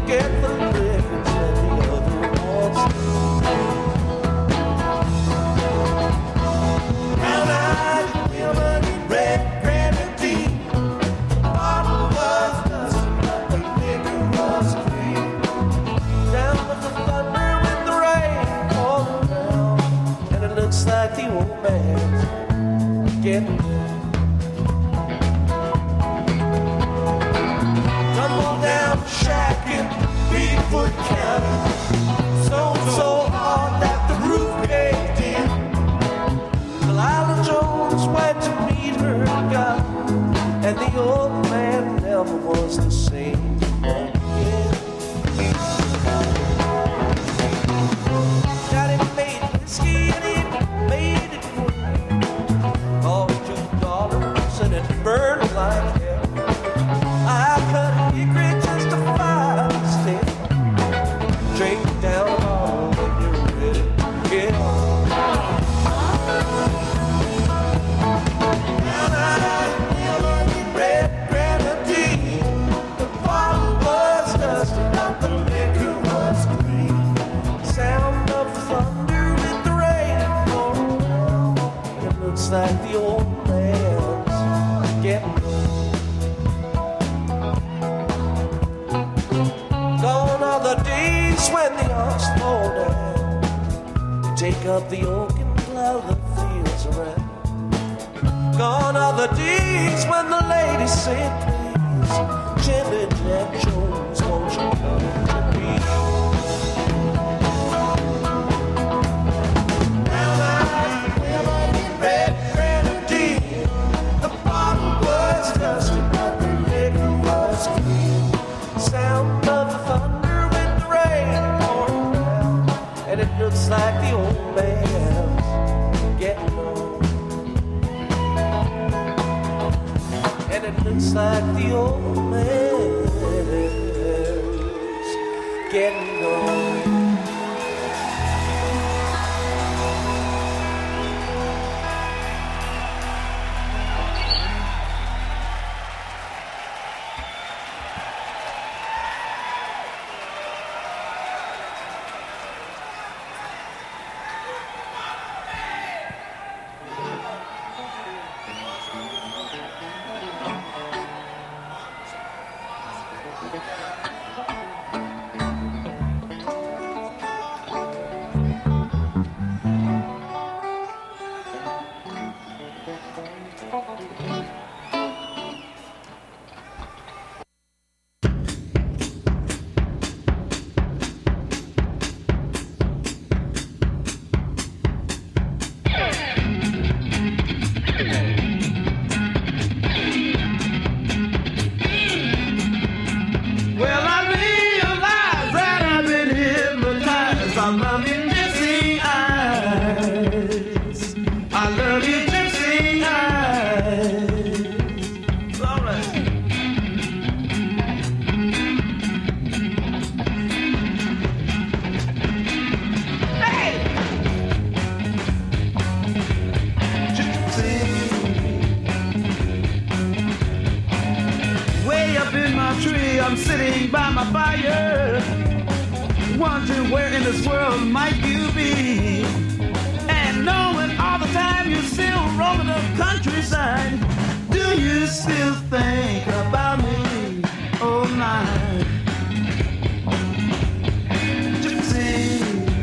get the livings that the other wants. Brown-eyed women in red grenadine. The bottle was dusty, but the liquor was clean. Down with the thunder with the rain falling down, and it looks like the old man's getting down. Tumble down the shack in Beatfoot County, so hard that the roof caved in. Delilah Jones went to meet her God, and the old man never was the same again. Daddy made whiskey and he made it work. All $2 and it burned like hell. I cut hickory just to find a stick. Drink down a bottle when you're ready to get on. Brown-eyed women in red grenadine. The bottle was dusty, but the liquor was clean. Sound of thunder with the rain pouring down. It looks like the old man's getting old. Gone are the days when the ox fall down. You take up the oak and plow the fields around. Gone are the days when the ladies say, please, Jimmy Jack Jones, won't you come to me? Brown-eyed women in red grenadine. The bottle was dusty, but the liquor was clean. Sound of the thunder with the rain pouring down, and it looks like the old man's getting old. And it looks like the old man's getting old. I'm sitting by my fire, wondering where in this world might you be. And knowing all the time you're still roaming the countryside, do you still think about me? Oh my gypsy.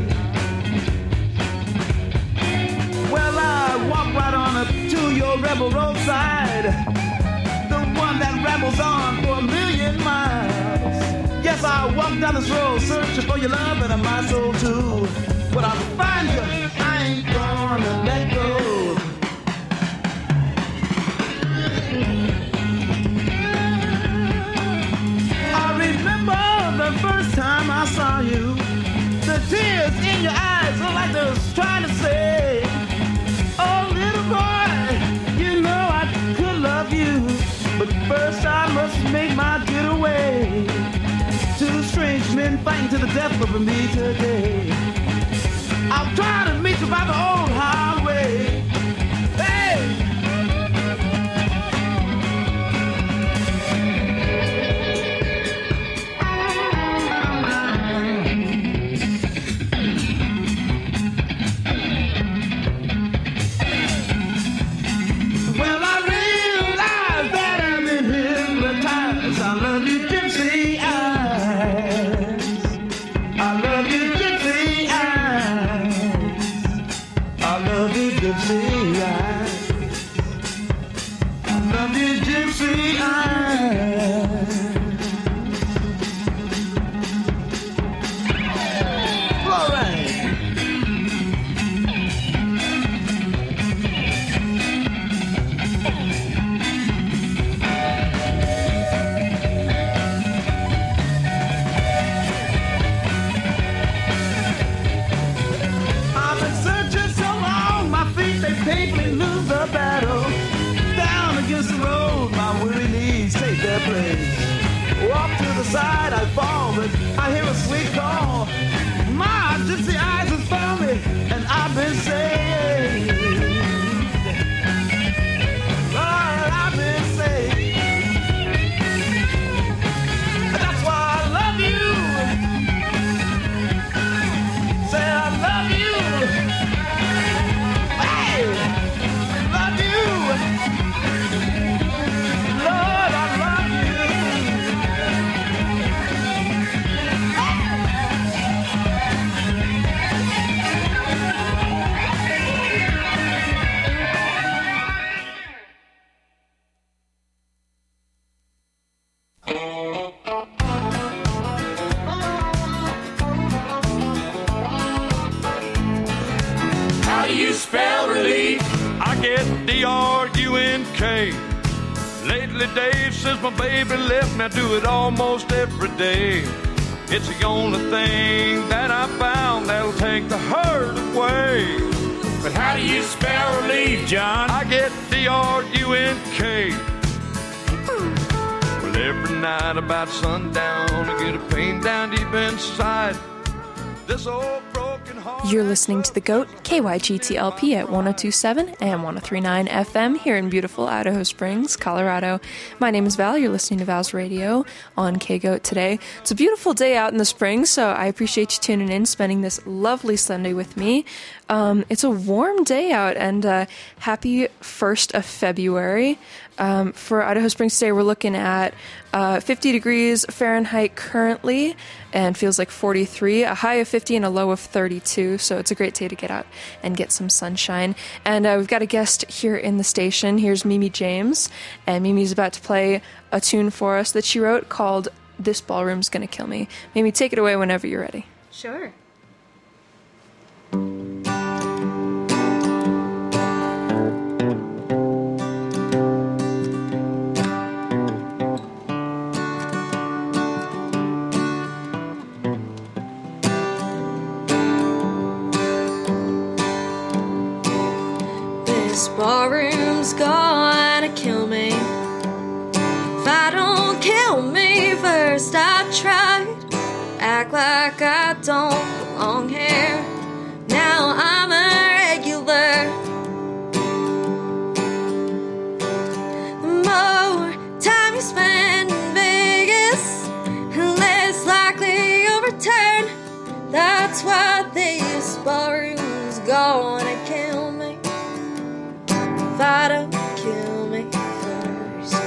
Well, I walk right on up to your rebel roadside, the one that rambles on for a million miles. Yes, I walk down this road searching for your love and my soul too. But I'll find you, I ain't gonna let go. I remember the first time I saw you, the tears in your eyes are like they was trying to say, oh little boy, you know I could love you, but first I must make my getaway. Two strange men fighting to the death over me today. I'll try to meet you by the old highway. Hey! side I fall, but I hear a sweet call. My gypsy eyes has found me, and I've been saved. Lord, I've been saved. That's why I love you. Say I love you. Hey, love you. Lord, I love you. How do you spell relief? I get D-R-U-N-K. Lately, Dave, since my baby left me, I do it almost every day. It's the only thing that I found that'll take the hurt away. But how do you spell relief, John? I get D-R-U-N-K. Well, every night about sundown, I get a pain down deep inside. This old broken heart. You're listening to The GOAT, KYGTLP at 102.7 and 103.9 FM here in beautiful Idaho Springs, Colorado. My name is Val. You're listening to Val's Radio on KGOAT today. It's a beautiful day out in the spring, so I appreciate you tuning in, spending this lovely Sunday with me. It's a warm day out, and happy 1st of February. For Idaho Springs today, we're looking at 50 degrees Fahrenheit currently, and feels like 43, a high of 50 and a low of 32, so it's a great day to get out and get some sunshine. And we've got a guest here in the station. Here's Mimi James, and Mimi's about to play a tune for us that she wrote called This Ballroom's Gonna Kill Me. Mimi, take it away whenever you're ready. Sure. This ballroom's gonna kill me. If I don't kill me first, I tried. Act like I don't belong here. Now I'm a regular. The more time you spend in Vegas, the less likely you'll return. That's why this ballroom's gonna kill me. If I don't kill me first.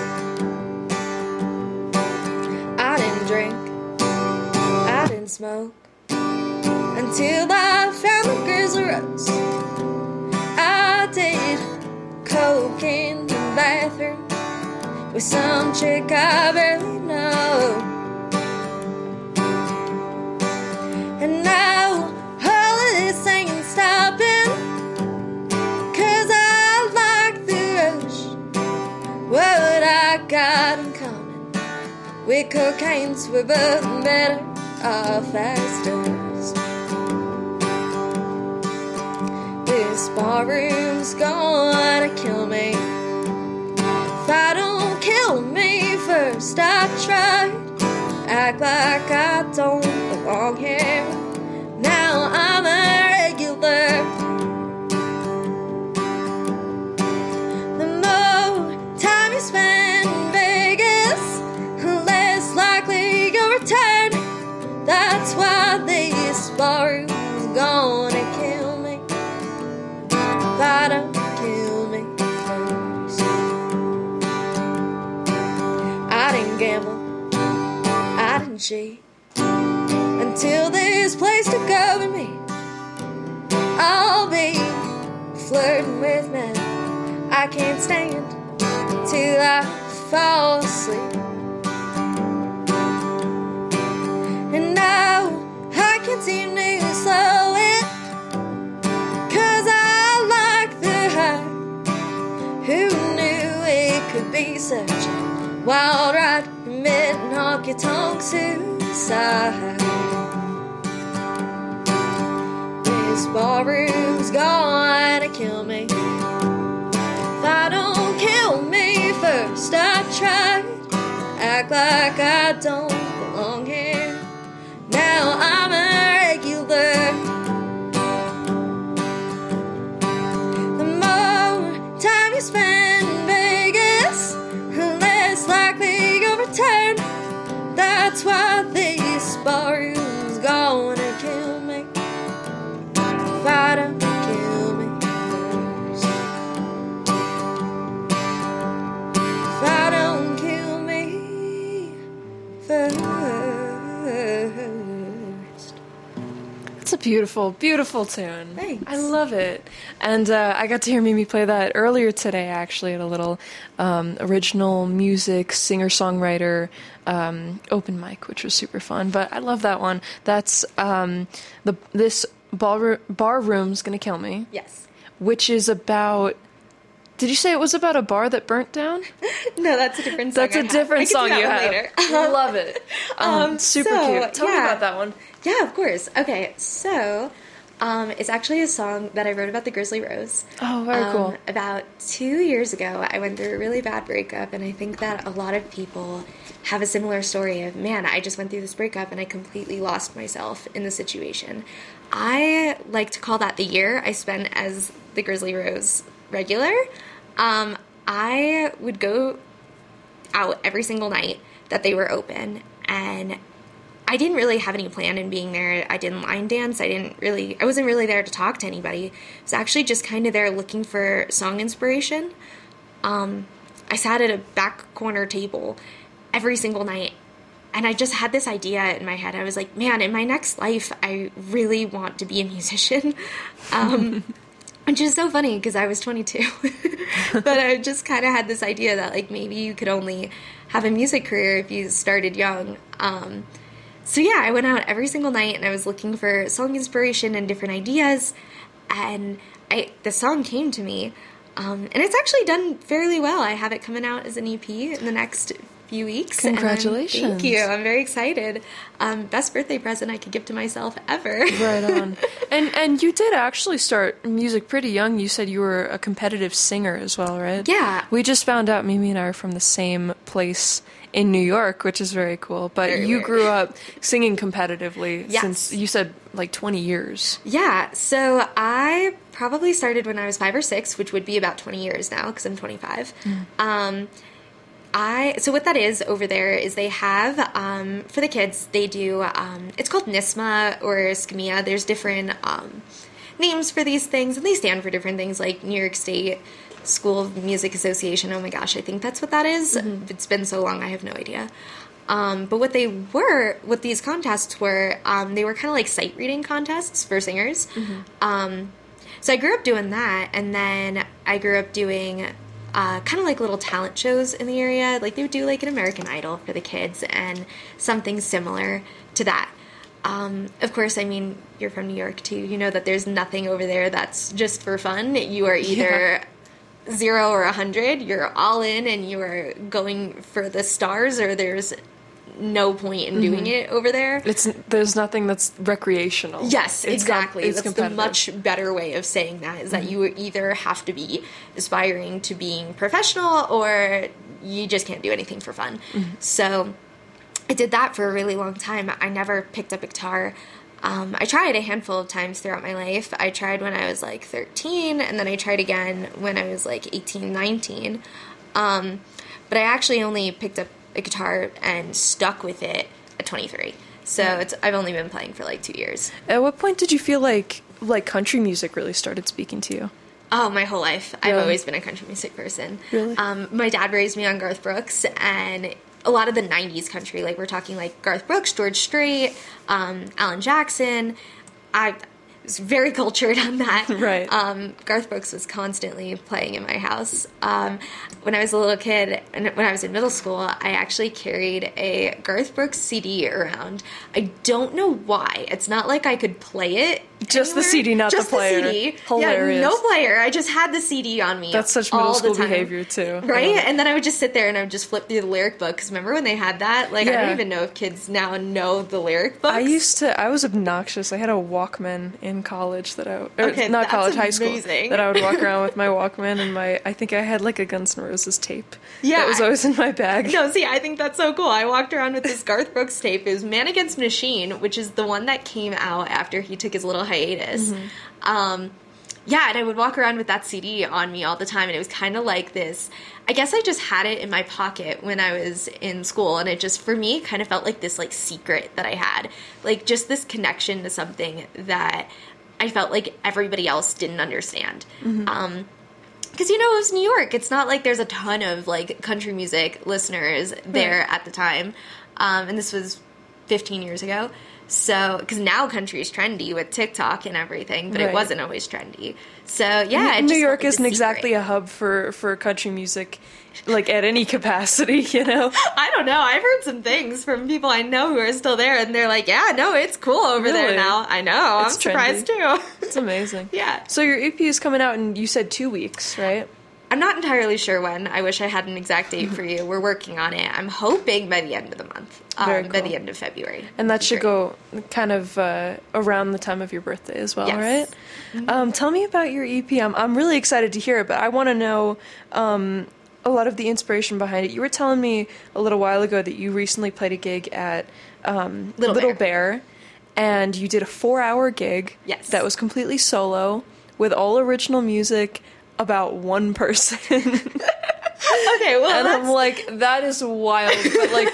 I didn't drink, I didn't smoke, until I found the Grizzly Rose. I did coke in the bathroom with some chick I barely know. And now all of this ain't stopping, 'cause I like the rush. What I got in common with cocaine's we're both better off as dust. This ballroom's gonna kill me. If I don't kill me first, I tried. Act like I don't belong here. Now I'm a regular. The more time you spend in Vegas, the less likely you'll return. That's why this ballroom's gonna kill me. If I don't kill me first. I didn't gamble, I didn't cheat, until this place took over me. I'll be flirting with men I can't stand till I fall asleep. And now I can't seem to slow it, 'cause I like the high. Who knew it could be such a wild ride, mid honky-tonk suicide. This ballroom's gonna kill me. If I don't kill me first, I tried. Act like I don't ballroom's gonna kill me if I don't kill me first. If I don't kill me first. It's a beautiful, beautiful tune. Thanks. I love it. And I got to hear Mimi play that earlier today, actually, at a little original music singer-songwriter open mic, which was super fun. But I love that one. That's this bar room's gonna kill me. Yes. Which is about. Did you say it was about a bar that burnt down? No, that's a different song. That's a different song you have. Later. Love it. Super cute. Tell me about that one. Yeah, of course. Okay, so it's actually a song that I wrote about the Grizzly Rose. Oh, very cool. About 2 years ago, I went through a really bad breakup, and I think that a lot of people have a similar story of, man, I just went through this breakup and I completely lost myself in the situation. I like to call that the year I spent as the Grizzly Rose regular. I would go out every single night that they were open, and I didn't really have any plan in being there. I didn't line dance. I wasn't really there to talk to anybody. I was actually just kind of there looking for song inspiration. I sat at a back corner table every single night, and I just had this idea in my head. I was like, man, in my next life, I really want to be a musician. Which is so funny because I was 22. But I just kind of had this idea that, like, maybe you could only have a music career if you started young. So yeah, I went out every single night and I was looking for song inspiration and different ideas. And the song came to me. And it's actually done fairly well. I have it coming out as an EP in the next few weeks. Congratulations. Thank you. I'm very excited. Best birthday present I could give to myself ever. Right on. And you did actually start music pretty young. You said you were a competitive singer as well, right? Yeah. We just found out Mimi and I are from the same place in New York, which is very cool. But Very you weird. grew up singing competitively Yes. since, you said, like 20 years. Yeah, so I probably started when I was 5 or 6, which would be about 20 years now because I'm 25. So what that is over there is they have, for the kids, they do, it's called NISMA or SCMEA. There's different names for these things, and they stand for different things, like New York State School of Music Association. Oh my gosh, I think that's what that is. It's been so long, I have no idea. But what these contests were, they were kind of like sight reading contests for singers. So I grew up doing that, and then I grew up doing kind of like little talent shows in the area. Like they would do like an American Idol for the kids and something similar to that. Of course, I mean, you're from New York too. You know that there's nothing over there that's just for fun. You are either 0 or 100. You're all in and you are going for the stars, or there's no point in doing it over there. There's nothing that's recreational. Yes, exactly. It's That's competitive. the much better way of saying that, is that you either have to be aspiring to being professional or you just can't do anything for fun. So I did that for a really long time. I never picked up a guitar. I tried a handful of times throughout my life. I tried when I was like 13, and then I tried again when I was like 18, 19. But I actually only picked up a guitar and stuck with it at 23. So I've only been playing for like 2 years. At what point did you feel like country music really started speaking to you? Oh, my whole life. I've Really? always been a country music person. Really? My dad raised me on Garth Brooks and a lot of the 90s country. Like, we're talking like Garth Brooks, George Strait, Alan Jackson. I was very cultured on that. Right. Garth Brooks was constantly playing in my house. When I was a little kid, and when I was in middle school, I actually carried a Garth Brooks CD around. I don't know why. It's not like I could play it. Just the anywhere. CD, not Just the player. The CD. Hilarious. Yeah, no player. I just had the CD on me. That's such middle all the school time. behavior, too. Right? And then I would just sit there and I would just flip through the lyric book. Because remember when they had that? Like, I Yeah. don't even know if kids now know the lyric books. I was obnoxious. I had a Walkman in college high that's school, amazing. that I would walk around with my Walkman and I think I had like a Guns N' Roses tape. Yeah. That was always in my bag. No, see, I think that's so cool. I walked around with this Garth Brooks tape. It was Man Against Machine, which is the one that came out after he took his little hiatus. yeah, and I would walk around with that CD on me all the time, and it was kind of like this. I guess I just had it in my pocket when I was in school, and it just, for me, kind of felt like this, like, secret that I had. Like, just this connection to something that I felt like everybody else didn't understand. Mm-hmm. Because, it was New York. It's not like there's a ton of, like, country music listeners there at the time. And this was 15 years ago. So, because now country is trendy with TikTok and everything, but it wasn't always trendy. So, yeah. New York isn't exactly a hub for country music, like, at any capacity, I don't know. I've heard some things from people I know who are still there, and they're like, yeah, no, it's cool over there now. I know. I'm surprised, too. It's amazing. Yeah. So your EP is coming out in, you said 2 weeks, right? I'm not entirely sure when. I wish I had an exact date for you. We're working on it. I'm hoping by the end of the month. Very cool. By the end of February. And that should go kind of around the time of your birthday as well, yes. right? Mm-hmm. Tell me about your EP. I'm really excited to hear it, but I want to know a lot of the inspiration behind it. You were telling me a little while ago that you recently played a gig at Little Bear, and you did a 4-hour gig that was completely solo with all original music about one person. Okay, well, and I'm like, that is wild, but like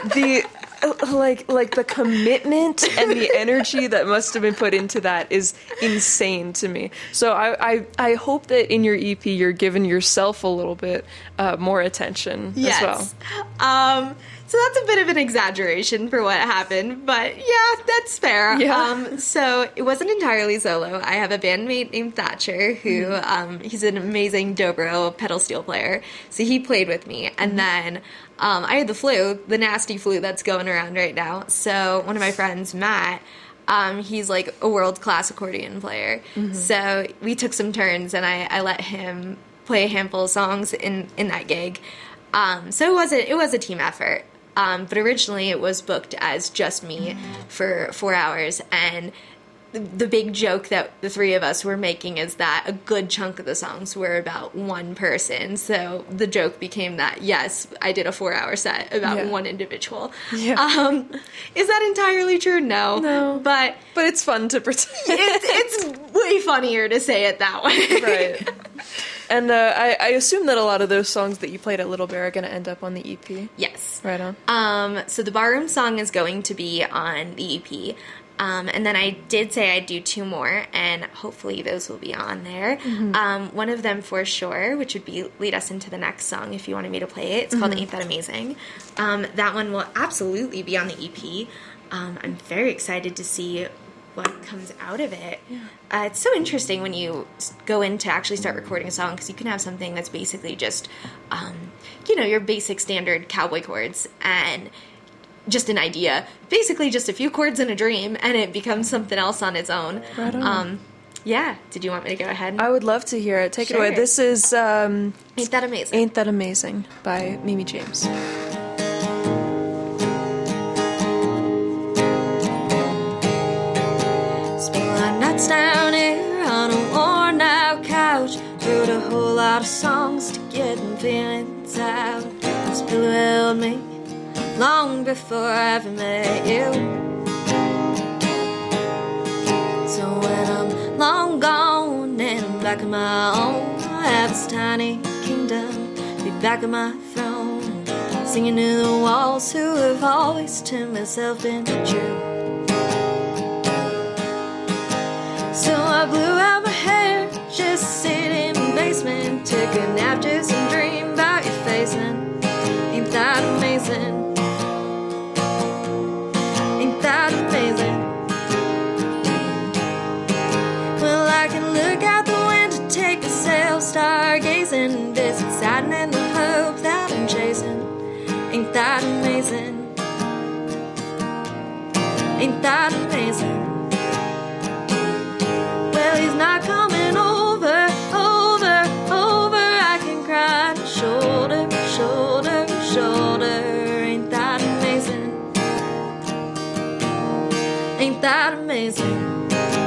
the commitment and the energy that must have been put into that is insane to me. So I hope that in your EP you're giving yourself a little bit more attention as well. So that's a bit of an exaggeration for what happened, but yeah, that's fair. Yeah. So it wasn't entirely solo. I have a bandmate named Thatcher who, he's an amazing dobro pedal steel player. So he played with me. And then I had the flu, the nasty flu that's going around right now. So one of my friends, Matt, he's like a world-class accordion player. So we took some turns, and I let him play a handful of songs in that gig. So it was a team effort. But originally it was booked as just me for 4 hours, and the big joke that the three of us were making is that a good chunk of the songs were about one person. So the joke became that, yes, I did a 4-hour set about one individual. Yeah. Is that entirely true? No. But it's fun to pretend. it's way funnier to say it that way. Right. And I assume that a lot of those songs that you played at Little Bear are going to end up on the EP? Yes. Right on. So the Barroom song is going to be on the EP. And then I did say I'd do 2 more, and hopefully those will be on there. One of them for sure, which would be lead us into the next song if you wanted me to play it. It's called Ain't That Amazing. That one will absolutely be on the EP. I'm very excited to see what comes out of it. It's so interesting when you go in to actually start recording a song, because you can have something that's basically just, your basic standard cowboy chords and just an idea, basically just a few chords and a dream, and it becomes something else on its own. Right on. Yeah. Did you want me to go ahead? I would love to hear it. Take it away. This is Ain't That Amazing. Ain't That Amazing by Mimi James. Nights down here on a worn out couch, wrote a whole lot of songs to get them feelings out. This pillow held me long before I ever met you. So when I'm long gone and I'm back on my own, I have this tiny kingdom, be back on my throne, singing to the walls who have always to myself been true. So I blew out my hair, just sitting in the basement, took a nap, just and dream about your face, and ain't that amazing? Ain't that amazing? Well, I can look out the window, take a sail, stargazing, this exciting and the hope that I'm chasing. Ain't that amazing? Ain't that amazing? He's not coming over. I can cry shoulder, shoulder, shoulder. Ain't that amazing? Ain't that amazing?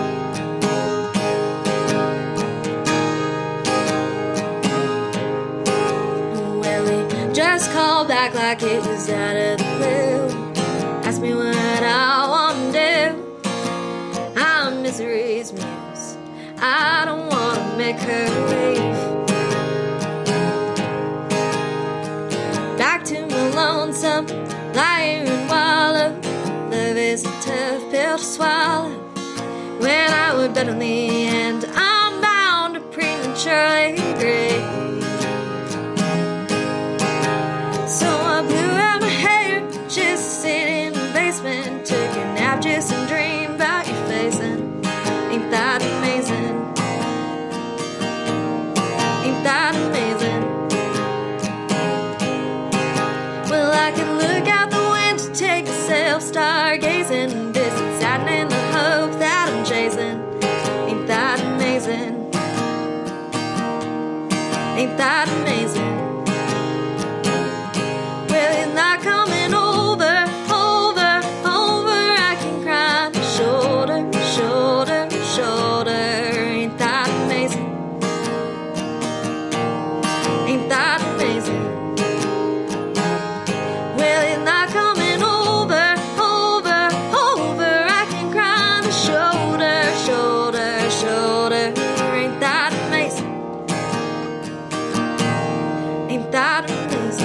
Well, he just called back like it was out of the blue. Asked me what I want to do. I'm misery's muse. I don't want to make her leave. Back to my lonesome, lying and wallow. Love is a tough pill to swallow. When I would bet on the end, I'm bound to prematurely grave. So I blew out my hair, just sitting in the basement, took a nap just and dreamed about your face. And ain't that amazing? Ain't that amazing? Well, I can look out the window, take a self stargazing, distant saddening the hope that I'm chasing. Ain't that amazing? Ain't that amazing? Well, it's not coming over, over, over. I can cry shoulder, shoulder, shoulder. Ain't that amazing? Ain't that amazing? Well, it's not coming over, over, over. I can cry shoulder, shoulder, shoulder. Ain't that amazing? Ain't that amazing?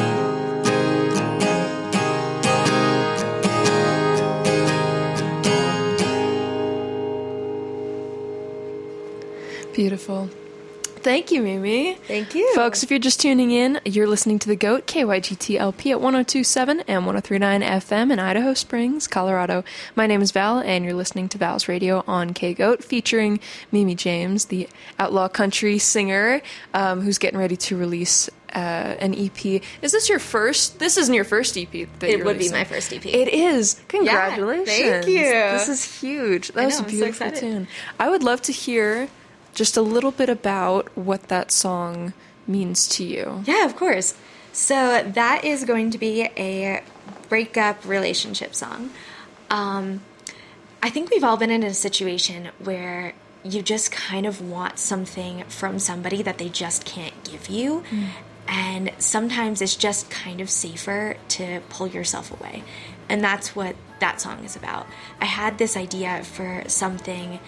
Beautiful. Thank you, Mimi. Thank you. Folks, if you're just tuning in, you're listening to The GOAT, KYGTLP at 102.7 and 103.9 FM in Idaho Springs, Colorado. My name is Val, and you're listening to Val's Radio on KGOAT, featuring Mimi James, the outlaw country singer, who's getting ready to release an EP. Is this your first? This isn't your first EP. It would be my first EP. It is. Congratulations. Thank you. This is huge. That was a beautiful tune. I would love to hear just a little bit about what that song means to you. Yeah, of course. So that is going to be a breakup relationship song. I think we've all been in a situation where you just kind of want something from somebody that they just can't give you. And sometimes it's just kind of safer to pull yourself away. And that's what that song is about. I had this idea for something.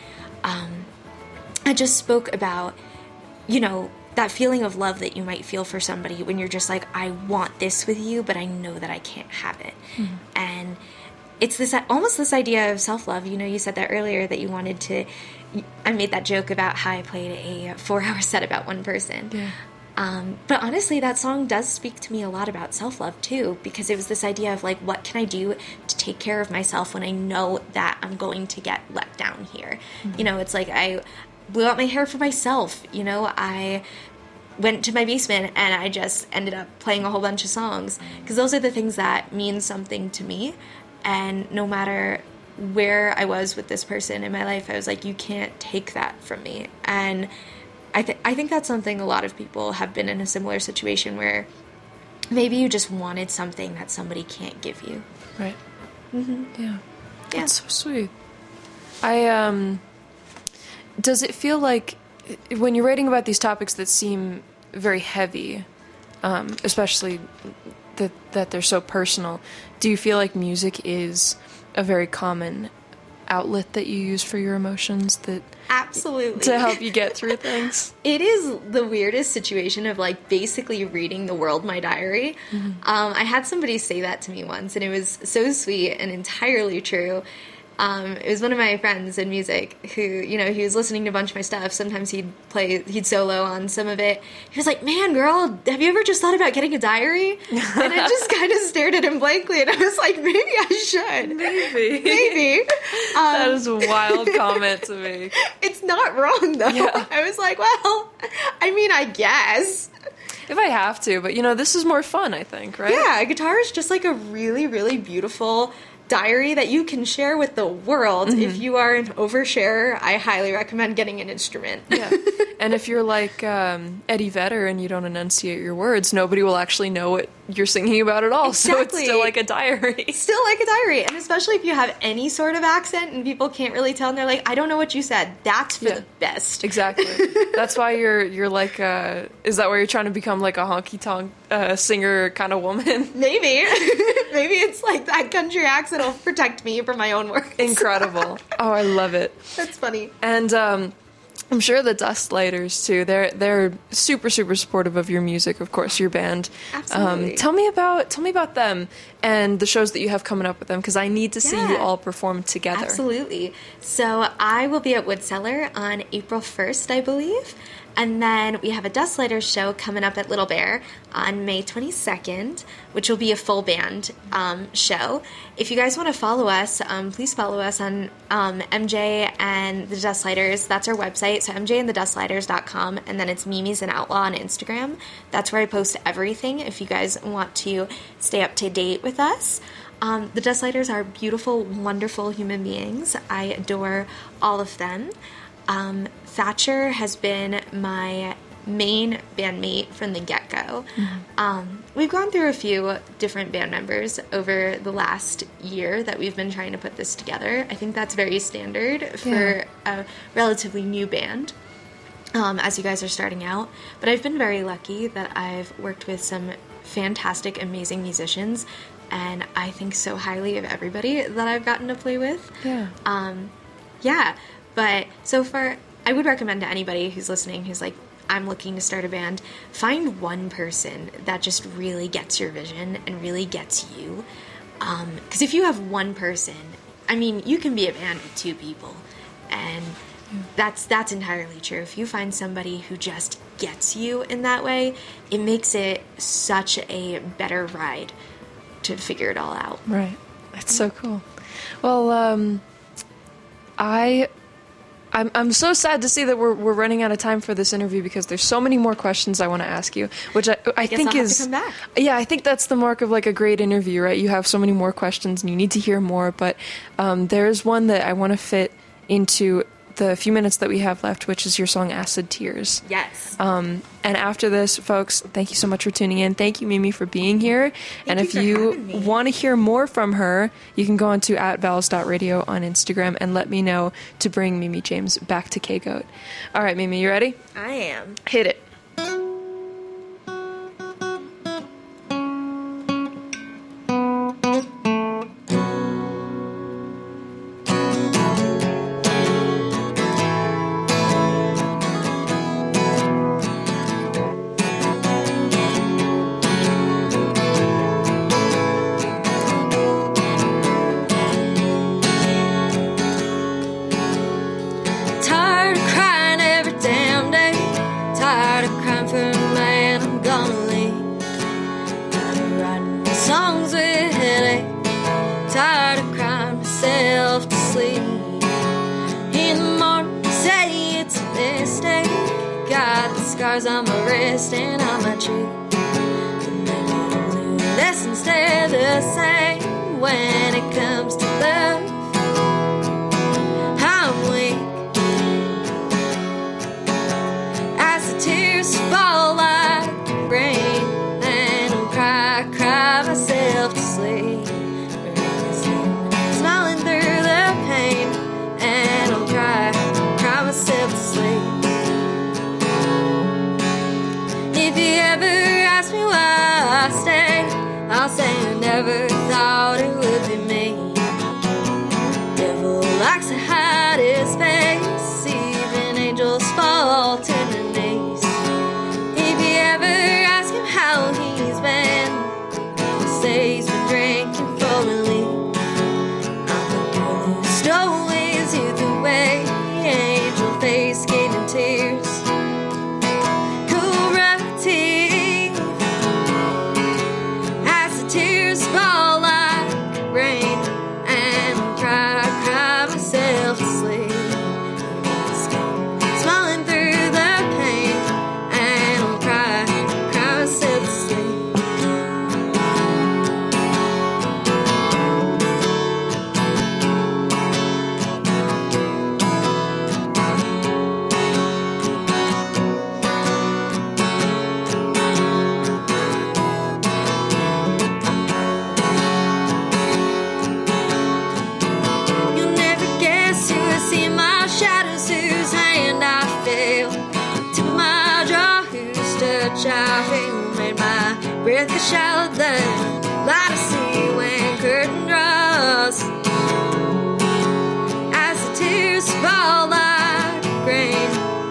I just spoke about, you know, that feeling of love that you might feel for somebody when you're just like, I want this with you, but I know that I can't have it. And it's this almost this idea of self-love. You know, you said that earlier that you wanted to, I made that joke about how I played a 4-hour set about one person. Yeah. But honestly, that song does speak to me a lot about self-love too, because it was this idea of like, what can I do to take care of myself when I know that I'm going to get let down here? You know, it's like I blew out my hair for myself. You know, I went to my basement and I just ended up playing a whole bunch of songs, because those are the things that mean something to me. And no matter where I was with this person in my life, I was like, you can't take that from me. And I think that's something a lot of people have been in a similar situation where maybe you just wanted something that somebody can't give you. Right. Yeah. Yeah. That's so sweet. Does it feel like when you're writing about these topics that seem very heavy, especially that they're so personal, do you feel like music is a very common outlet that you use for your emotions Absolutely. to help you get through things? It is the weirdest situation of like basically reading the world my diary. I had somebody say that to me once, and it was so sweet and entirely true. It was one of my friends in music who, you know, he was listening to a bunch of my stuff. Sometimes he'd solo on some of it. He was like, man, girl, have you ever just thought about getting a diary? And I just kind of stared at him blankly, and I was like, maybe I should. Maybe. That is a wild comment to make. It's not wrong, though. Yeah. I was like, well, I mean, I guess. If I have to, but, you know, this is more fun, I think, right? Yeah, a guitar is just like a really, really beautiful diary that you can share with the world. If you are an oversharer, I highly recommend getting an instrument. Yeah. And if you're like Eddie Vedder and you don't enunciate your words, nobody will actually know what you're singing about at all. Exactly. So it's still like a diary. Still like a diary. And especially if you have any sort of accent and people can't really tell and they're like, I don't know what you said. That's for the best. Exactly. That's why you're like, is that why you're trying to become like a honky-tonk singer kind of woman? Maybe. Maybe it's like that country accent will protect me from my own words. Incredible. Oh, I love it. That's funny. And I'm sure the Dust Lighters too. They're super supportive of your music, of course, your band. Absolutely. Tell me about them and the shows that you have coming up with them, because I need to see you Yeah. all perform together. Absolutely. So I will be at Woodcellar on April 1st, I believe. And then we have a Dust Lighters show coming up at Little Bear on May 22nd, which will be a full band show. If you guys want to follow us, please follow us on MJ and the Dust Lighters. That's our website, so mjandthedustlighters.com, and then it's Mimi's an Outlaw on Instagram. That's where I post everything if you guys want to stay up to date with us. The Dust Lighters are beautiful, wonderful human beings. I adore all of them. Thatcher has been my main bandmate from the get-go. We've gone through a few different band members over the last year that we've been trying to put this together. I think that's very standard for a relatively new band, as you guys are starting out. But I've been very lucky that I've worked with some fantastic, amazing musicians, and I think so highly of everybody that I've gotten to play with. Yeah. But so far, I would recommend to anybody who's listening who's like, I'm looking to start a band, find one person that just really gets your vision and really gets you. Because if you have one person, I mean, you can be a band with two people, and that's entirely true. If you find somebody who just gets you in that way, it makes it such a better ride to figure it all out. Right. That's so cool. Well, I'm so sad to see that we're running out of time for this interview, because there's so many more questions I want to ask you, which I guess think I'll have is to come back. Yeah, I think that's the mark of like a great interview, right? You have so many more questions and you need to hear more, but there's one that I want to fit into the few minutes that we have left, which is your song Acid Tears. Yes. And after this, folks, thank you so much for tuning in. Thank you, Mimi, for being here. And if you want to hear more from her, you can go on to @vals.radio on Instagram and let me know to bring Mimi James back to K-Goat. All right, Mimi, you ready? I am. Hit it. Tired of crying every damn day. Tired of crying for a man I'm gonna leave. Tired of writing songs with headache. Tired of crying myself to sleep. In the morning, say it's a mistake. Got the scars on my wrist and on my cheek. And then all the lessons stay the same when it comes to love. I'm weak. As the tears fall like rain, and I'll cry myself to sleep. Smiling through the pain, and I'll cry myself to sleep. If you ever ask me why I stay, I'll say I never thought it would be me. Devil likes to hide his face, even angels fall to their knees. If you ever ask him how he's been, he'll say he's been drinking for relief. I'm the girl who stole his youth away, angel face gave him tears. Curative, as the tears fall like rain, and I cry myself to sleep. Smiling through the pain, and I'll cry myself to sleep. You'll never guess who I see in my shadows, whose hand I feel. Tip of my jaw, whose touch I feel. Made my breath get shallow, the light I see when curtain draws. As the tears fall like rain,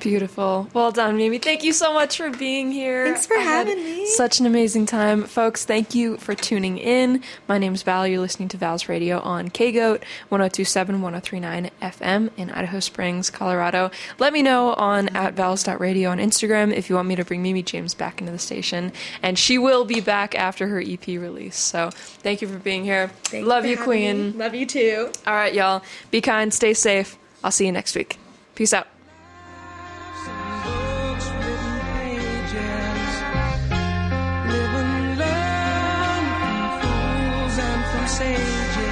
Beautiful. Well done, Mimi. Thank you so much for being here. Thanks for I had having me. Such an amazing time. Folks, thank you for tuning in. My name's Val. You're listening to Val's Radio on KGOAT 1027, 1039 FM in Idaho Springs, Colorado. Let me know on @vals.radio on Instagram if you want me to bring Mimi James back into the station. And she will be back after her EP release. So thank you for being here. Love you, Queen. Love you too. All right, y'all. Be kind. Stay safe. I'll see you next week. Peace out. Books, written pages, live and learn from fools and from sages.